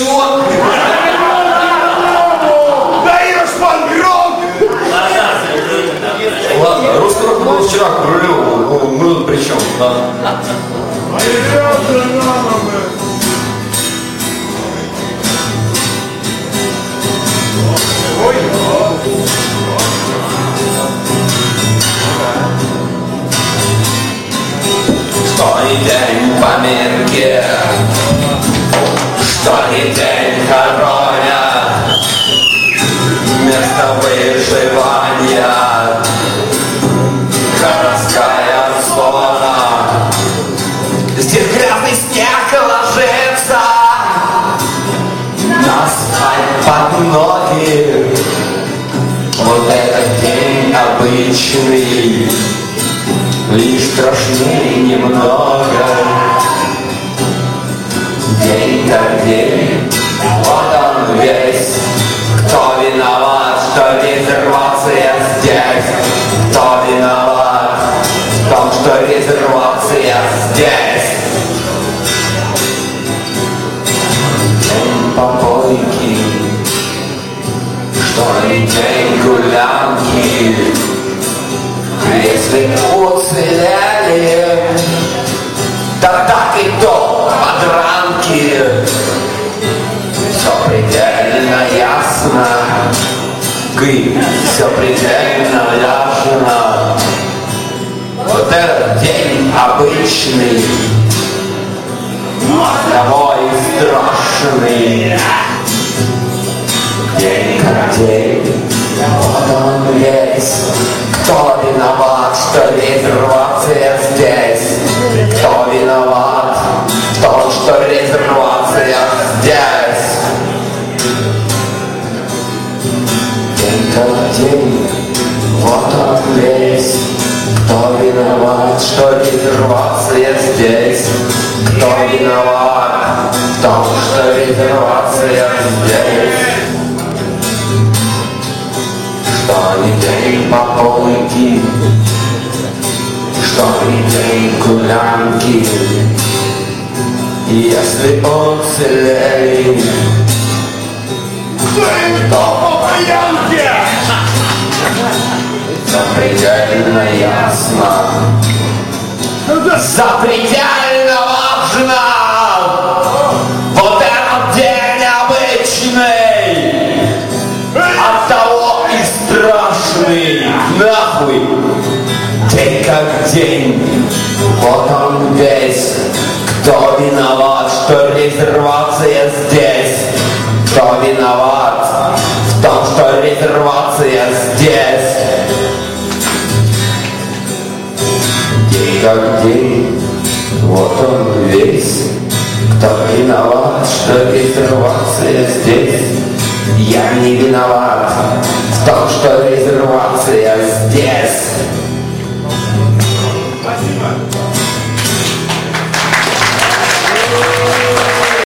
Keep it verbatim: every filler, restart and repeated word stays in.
Чего? Да я ж панк-рок! Ладно, русский рок был вчера к рулю, ну, мы тут при чем? Да. Что ни день поминки, что ни день хоронят, место выживания, городская зона. Здесь грязный снег ложится на асфальт под ноги. Вот этот день обычный, лишь страшнее немного. День как день, вот он весь. Кто виноват, что резервация здесь? Кто виноват в том, что резервация здесь? День попойки, что не день гулянки. Если уцелели, да так и то подранки. Все предельно ясно, Гы, все предельно ясно. Вот этот день обычный, мозговой и страшный. День как день, вот он весь. Кто виноват, что резервация здесь? Кто виноват в том, что резервация здесь? День как день, вот он весь. Кто виноват, что резервация здесь? Кто виноват в том, что резервация здесь? Что ни день попойки, что ни день гулянки. Если уцелели, Кто по пьянке? запредельно ясно, запредельно важно. Вот этот день обычный, оттого и страшный. Нахуй. День как день, вот он весь. Кто виноват, что резервация здесь? Кто виноват в том, что резервация здесь? День как день, вот он весь. Кто виноват, что резервация здесь? Я не виноват в том, что резервация здесь.